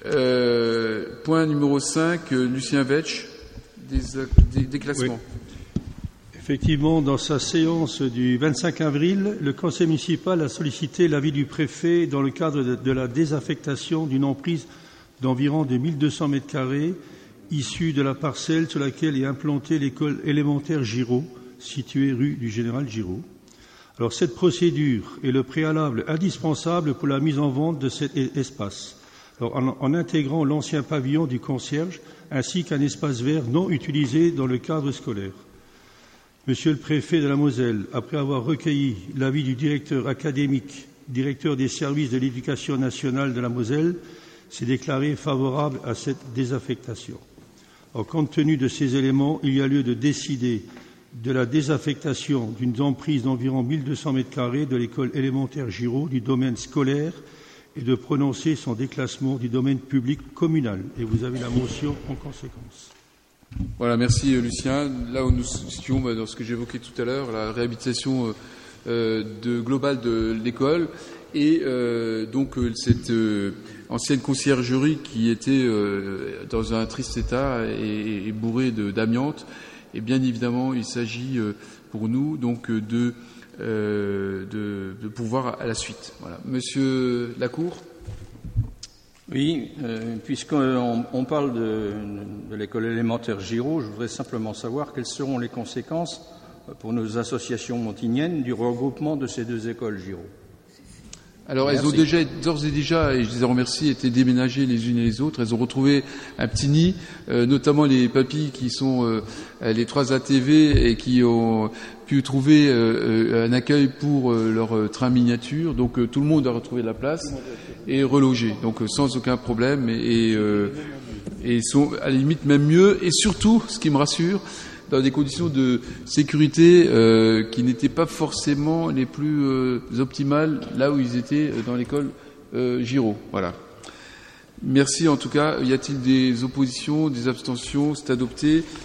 Point numéro 5, Lucien Vetch, des classements. Oui. Effectivement, dans sa séance du 25 avril, le conseil municipal a sollicité l'avis du préfet dans le cadre de la désaffectation d'une emprise d'environ 1200 m² issue de la parcelle sur laquelle est implantée l'école élémentaire Giraud, située rue du Général Giraud. Alors, cette procédure est le préalable indispensable pour la mise en vente de cet espace. Alors, en intégrant l'ancien pavillon du concierge ainsi qu'un espace vert non utilisé dans le cadre scolaire. Monsieur le préfet de la Moselle, après avoir recueilli l'avis du directeur académique, directeur des services de l'éducation nationale de la Moselle, s'est déclaré favorable à cette désaffectation. Alors, compte tenu de ces éléments, il y a lieu de décider de la désaffectation d'une emprise d'environ 1200 m² de l'école élémentaire Giraud du domaine scolaire et de prononcer son déclassement du domaine public communal. Et vous avez la motion en conséquence. Voilà, merci Lucien. Là où nous situons dans ce que j'évoquais tout à l'heure, la réhabilitation globale de l'école et donc cette ancienne conciergerie qui était dans un triste état et bourrée d'amiante. Et bien évidemment, il s'agit pour nous donc de pouvoir à la suite. Voilà. Monsieur Lacour. Oui, puisqu'on parle de l'école élémentaire Giraud, je voudrais simplement savoir quelles seront les conséquences pour nos associations montigniennes du regroupement de ces deux écoles Giraud. Alors, merci. Elles ont d'ores et déjà, et je les en remercie, été déménagées les unes et les autres. Elles ont retrouvé un petit nid, notamment les papilles qui sont les 3 ATV et qui ont pu trouver un accueil pour leur train miniature. Donc tout le monde a retrouvé la place et relogé, donc sans aucun problème et sont à la limite même mieux. Et surtout, ce qui me rassure, dans des conditions de sécurité qui n'étaient pas forcément les plus optimales là où ils étaient dans l'école Giraud. Voilà. Merci en tout cas. Y a-t-il des oppositions, des abstentions? C'est adopté.